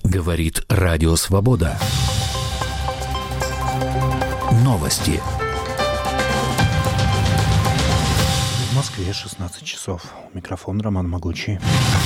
Говорит Радио Свобода. Новости. В Москве 16 часов. Микрофон Роман Могучий.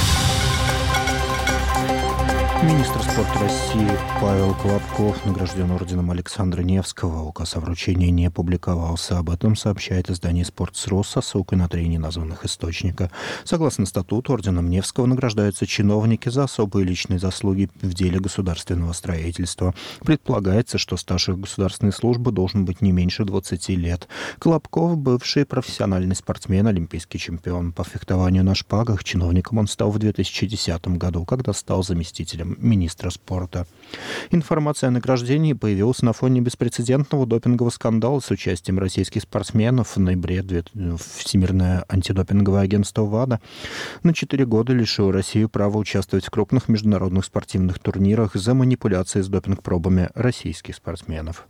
Министр спорта России Павел Колобков награжден орденом Александра Невского. Указ о вручении не публиковался. Об этом сообщает издание «Спортсру» со ссылкой на 3 неназванных источника. Согласно статуту, орденом Невского награждаются чиновники за особые личные заслуги в деле государственного строительства. Предполагается, что стаж их государственной службы должен быть не меньше 20 лет. Колобков – бывший профессиональный спортсмен, олимпийский чемпион по фехтованию на шпагах. Чиновником он стал в 2010 году, когда стал заместителем министра спорта. Информация о награждении появилась на фоне беспрецедентного допингового скандала с участием российских спортсменов. В ноябре Всемирное антидопинговое агентство ВАДА на 4 года лишило Россию права участвовать в крупных международных спортивных турнирах за манипуляции с допинг-пробами российских спортсменов.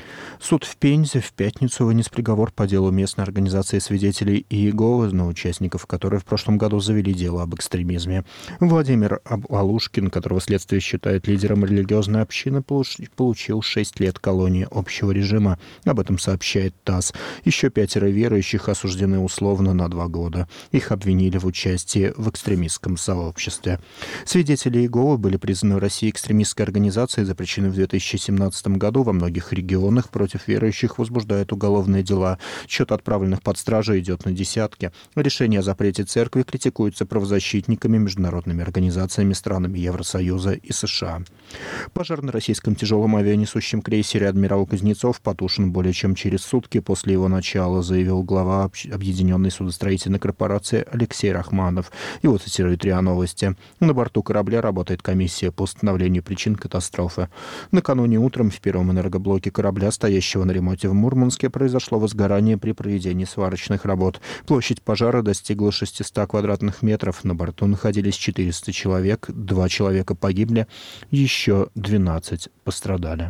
Суд в Пензе в пятницу вынес приговор по делу местной организации свидетелей Иеговы, на участников которой в прошлом году завели дело об экстремизме. Владимир Алушкин, которого следствие считает лидером религиозной общины, получил 6 лет колонии общего режима. Об этом сообщает ТАСС. Еще 5 верующих осуждены условно на 2 года. Их обвинили в участии в экстремистском сообществе. Свидетели Иеговы были признаны в России экстремистской организацией, запрещены в 2017 году. Во многих регионах против верующих возбуждают уголовные дела. Счет отправленных под стражу идет на десятки. Решение о запрете церкви критикуется правозащитниками, международными организациями, странами Евросоюза и США. Пожар на российском тяжелом авианесущем крейсере «Адмирал Кузнецов» потушен более чем через сутки после его начала, заявил глава Объединенной судостроительной корпорации Алексей Рахманов. Его цитирует РИА Новости. На борту корабля работает комиссия по установлению причин катастрофы. Накануне утром в первом энергоблоке корабля, стоящего на ремонте в Мурманске, произошло возгорание при проведении сварочных работ. Площадь пожара достигла 600 квадратных метров. На борту находились 400 человек, 2 человека погибли, еще 12 пострадали.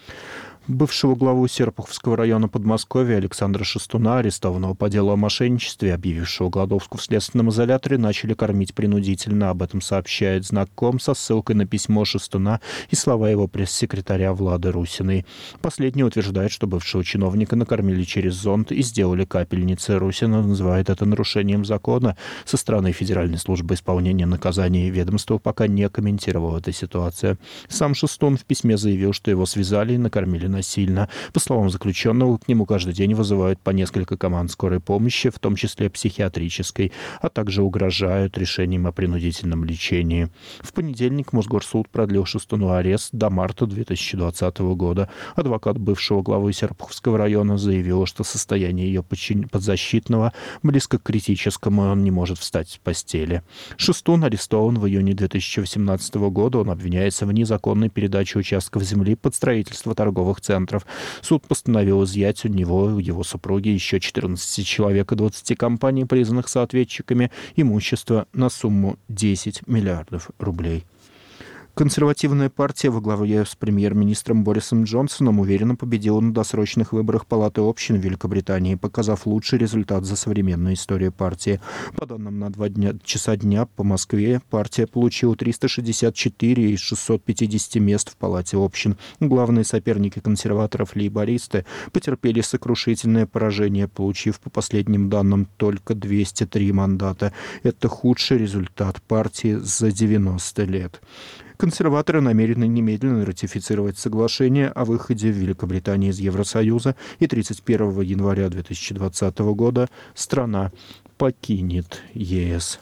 Бывшего главу Серпуховского района Подмосковья Александра Шестуна, арестованного по делу о мошенничестве, объявившего голодовку в следственном изоляторе, начали кормить принудительно. Об этом сообщает Знак.ком со ссылкой на письмо Шестуна и слова его пресс-секретаря Влады Русиной. Последний утверждает, что бывшего чиновника накормили через зонд и сделали капельницы. Русина называет это нарушением закона. Со стороны Федеральной службы исполнения наказаний ведомство пока не комментировало эту ситуацию. Сам Шестун в письме заявил, что его связали и накормили насильно. По словам заключенного, к нему каждый день вызывают по несколько команд скорой помощи, в том числе психиатрической, а также угрожают решением о принудительном лечении. В понедельник Мосгорсуд продлил Шестуну арест до марта 2020 года. Адвокат бывшего главы Серпуховского района заявил, что состояние ее подзащитного близко к критическому, он не может встать с постели. Шестун арестован в июне 2018 года. Он обвиняется в незаконной передаче участков земли под строительство торговых центров. Суд постановил изъять у него, у его супруги, еще 14 человек и 20 компаний, признанных соответчиками, имущество на сумму 10 миллиардов рублей. Консервативная партия во главе с премьер-министром Борисом Джонсоном уверенно победила на досрочных выборах Палаты общин в Великобритании, показав лучший результат за современную историю партии. По данным на 2 часа дня по Москве, партия получила 364 из 650 мест в Палате общин. Главные соперники консерваторов, лейбористы, потерпели сокрушительное поражение, получив по последним данным только 203 мандата. Это худший результат партии за 90 лет. Консерваторы намерены немедленно ратифицировать соглашение о выходе Великобритании из Евросоюза, и 31 января 2020 года страна покинет ЕС.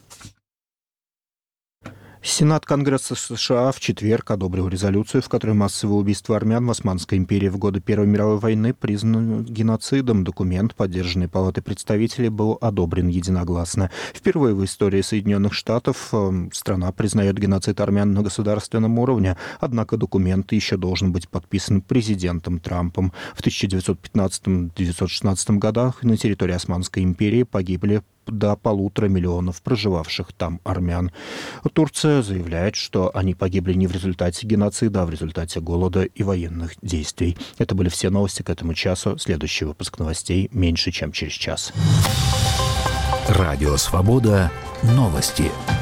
Сенат Конгресса США в четверг одобрил резолюцию, в которой массовое убийство армян в Османской империи в годы Первой мировой войны признано геноцидом. Документ, поддержанный Палатой представителей, был одобрен единогласно. Впервые в истории Соединенных Штатов страна признает геноцид армян на государственном уровне, однако документ еще должен быть подписан президентом Трампом. В 1915-1916 годах на территории Османской империи погибли до 1,5 миллиона проживавших там армян. Турция заявляет, что они погибли не в результате геноцида, а в результате голода и военных действий. Это были все новости к этому часу. Следующий выпуск новостей меньше, чем через час. Радио «Свобода». Новости.